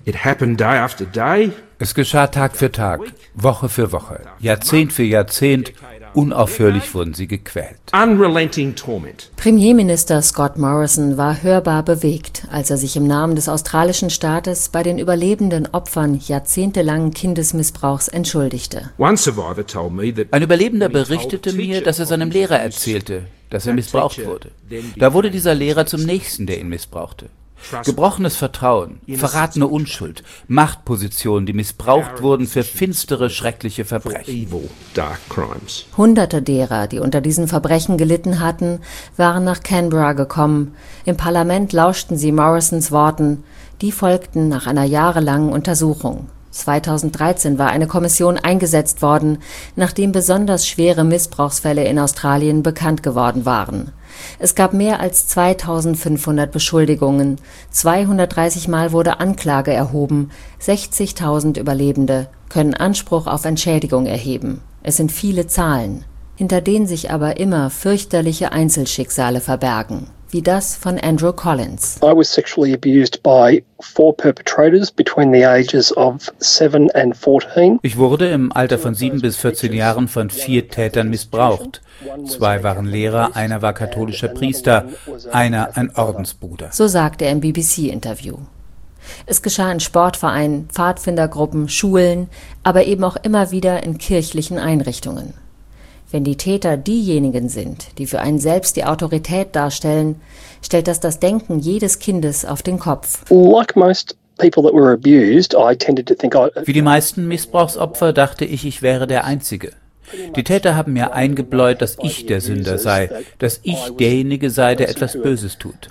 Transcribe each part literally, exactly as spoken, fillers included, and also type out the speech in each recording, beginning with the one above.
It happened day after day. Es geschah Tag für Tag, Woche für Woche, Jahrzehnt für Jahrzehnt. Unaufhörlich wurden sie gequält. Unrelenting torment. Premierminister Scott Morrison war hörbar bewegt, als er sich im Namen des australischen Staates bei den überlebenden Opfern jahrzehntelangen Kindesmissbrauchs entschuldigte. Ein Überlebender berichtete mir, dass er seinem Lehrer erzählte, dass er missbraucht wurde. Da wurde dieser Lehrer zum Nächsten, der ihn missbrauchte. Gebrochenes Vertrauen, verratene Unschuld, Machtpositionen, die missbraucht wurden für finstere, schreckliche Verbrechen. Hunderte derer, die unter diesen Verbrechen gelitten hatten, waren nach Canberra gekommen. Im Parlament lauschten sie Morrisons Worten. Die folgten nach einer jahrelangen Untersuchung. zweitausenddreizehn war eine Kommission eingesetzt worden, nachdem besonders schwere Missbrauchsfälle in Australien bekannt geworden waren. Es gab mehr als zweitausendfünfhundert Beschuldigungen, zweihundertdreißig Mal wurde Anklage erhoben, sechzigtausend Überlebende können Anspruch auf Entschädigung erheben. Es sind viele Zahlen, hinter denen sich aber immer fürchterliche Einzelschicksale verbergen, wie das von Andrew Collins. I was sexually abused by four perpetrators between the ages of seven and fourteen. Ich wurde im Alter von sieben bis vierzehn Jahren von vier Tätern missbraucht. Zwei waren Lehrer, einer war katholischer Priester, einer ein Ordensbruder. So sagte er im B B C-Interview. Es geschah in Sportvereinen, Pfadfindergruppen, Schulen, aber eben auch immer wieder in kirchlichen Einrichtungen. Wenn die Täter diejenigen sind, die für einen selbst die Autorität darstellen, stellt das das Denken jedes Kindes auf den Kopf. Like most people that were abused, I tended to think I... Wie die meisten Missbrauchsopfer dachte ich, ich wäre der Einzige. Die Täter haben mir eingebläut, dass ich der Sünder sei, dass ich derjenige sei, der etwas Böses tut.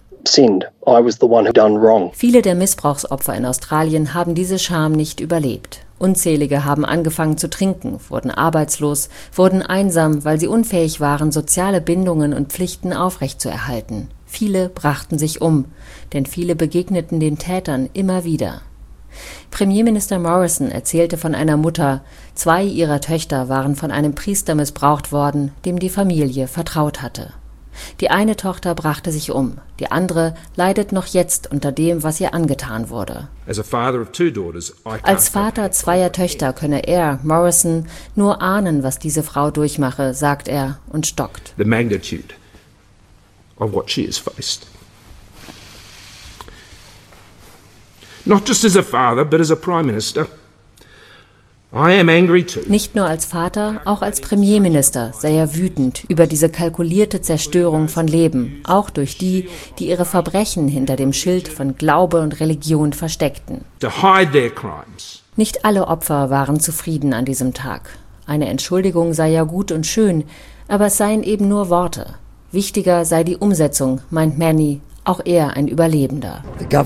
Viele der Missbrauchsopfer in Australien haben diese Scham nicht überlebt. Unzählige haben angefangen zu trinken, wurden arbeitslos, wurden einsam, weil sie unfähig waren, soziale Bindungen und Pflichten aufrechtzuerhalten. Viele brachten sich um, denn viele begegneten den Tätern immer wieder. Premierminister Morrison erzählte von einer Mutter, zwei ihrer Töchter waren von einem Priester missbraucht worden, dem die Familie vertraut hatte. Die eine Tochter brachte sich um, die andere leidet noch jetzt unter dem, was ihr angetan wurde. Als Vater zweier Töchter könne er, Morrison, nur ahnen, was diese Frau durchmache, sagt er und stockt. The magnitude of what she has faced. Not just as a father, but as a prime minister. I am angry too. Nicht nur als Vater, auch als Premierminister sei er wütend über diese kalkulierte Zerstörung von Leben, auch durch die, die ihre Verbrechen hinter dem Schild von Glaube und Religion versteckten. To hide their crimes. Nicht alle Opfer waren zufrieden an diesem Tag. Eine Entschuldigung sei ja gut und schön, aber es seien eben nur Worte. Wichtiger sei die Umsetzung, meint Manny, auch er ein Überlebender.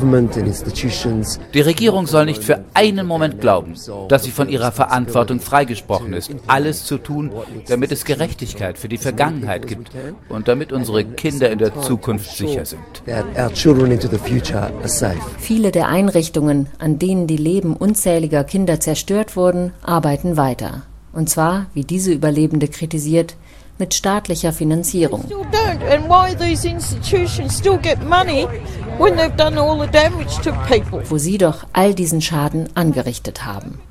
Die Regierung soll nicht für einen Moment glauben, dass sie von ihrer Verantwortung freigesprochen ist, alles zu tun, damit es Gerechtigkeit für die Vergangenheit gibt und damit unsere Kinder in der Zukunft sicher sind. Viele der Einrichtungen, an denen die Leben unzähliger Kinder zerstört wurden, arbeiten weiter. Und zwar, wie diese Überlebende kritisiert, mit staatlicher Finanzierung. Wo sie doch all diesen Schaden angerichtet haben.